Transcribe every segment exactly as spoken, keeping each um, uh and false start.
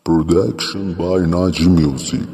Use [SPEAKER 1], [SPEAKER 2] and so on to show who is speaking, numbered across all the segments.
[SPEAKER 1] Production by Naji Music.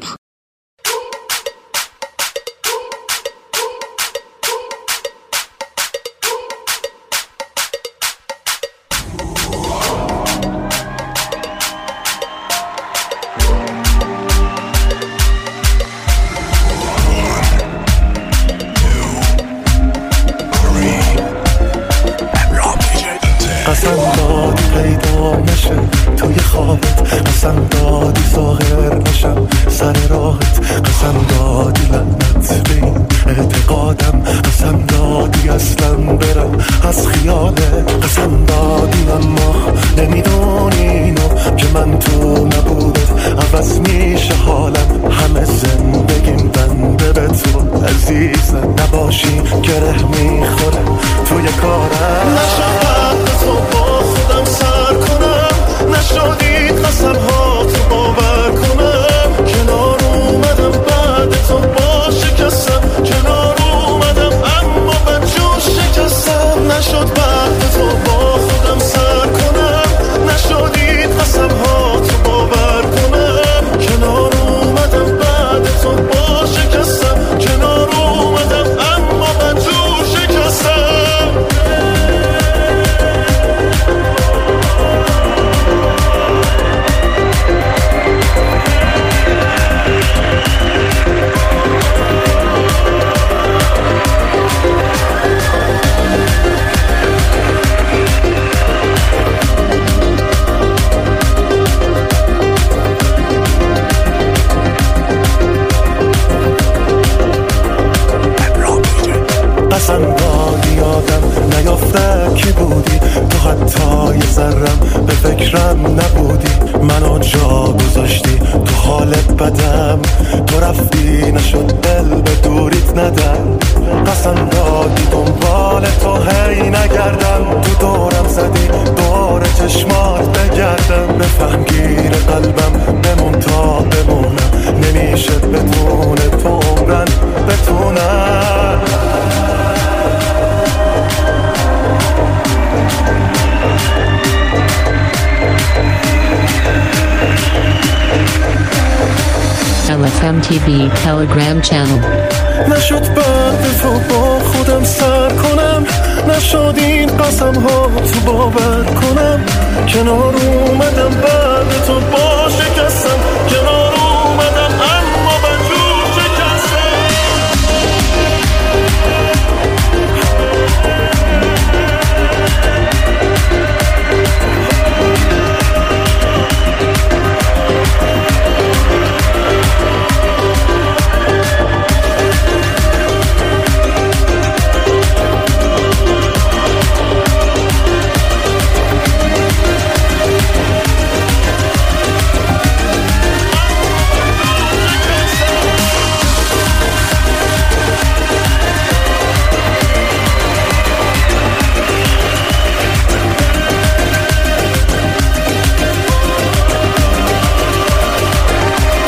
[SPEAKER 2] قسم دادی پیدا نشه توی خوابت، قسم دادی ظاهر نشم سر راهت، قسم دادی لعنت به این اعتقادم، قسم دادی اصلا برم از خیالت، قسم دادی اما نمیدونی اینو که من تو نبودت عوض میشه حالم، همه زندگیم بنده به تو عزیزم، نباشی گره میخوره توی کارم، نشد تو با خودم سر کنم، نشدید قسم ها تو باور کنم، کنار اومدم بعد تو با شکستم، کنار اومدم اما من جون شکستم، نشد بعد تو با خودم سر کنم، نشدید قسم ها تو باور کنم، کنار اومدم بعد تو با شکستم، کنار اومدم اما من جون شکستم. قسم دادی آدم نیافته کی بودی، تو حتی یه ذرم به فکرم نبودی، منو جا گذاشتی تو حالت بدم، تو رفتی نشد دل به دوریت ندم، قسم دادی دنبال تو هی نگردم، تو دورم زدی دور چشمات بگردم، بفهم گیر قلبم بمون تا بمونم، نمیشه بدون تو عمرن بتونم.
[SPEAKER 3] L F M T V Telegram channel.
[SPEAKER 2] نشد بعد تو با خودم سر کنم، نشد این قسم ها تو باور کنم، کنار اومدم بعد تو با شکستم، کنار اومدم اما من جور شکستم.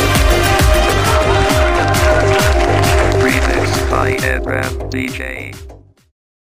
[SPEAKER 4] D J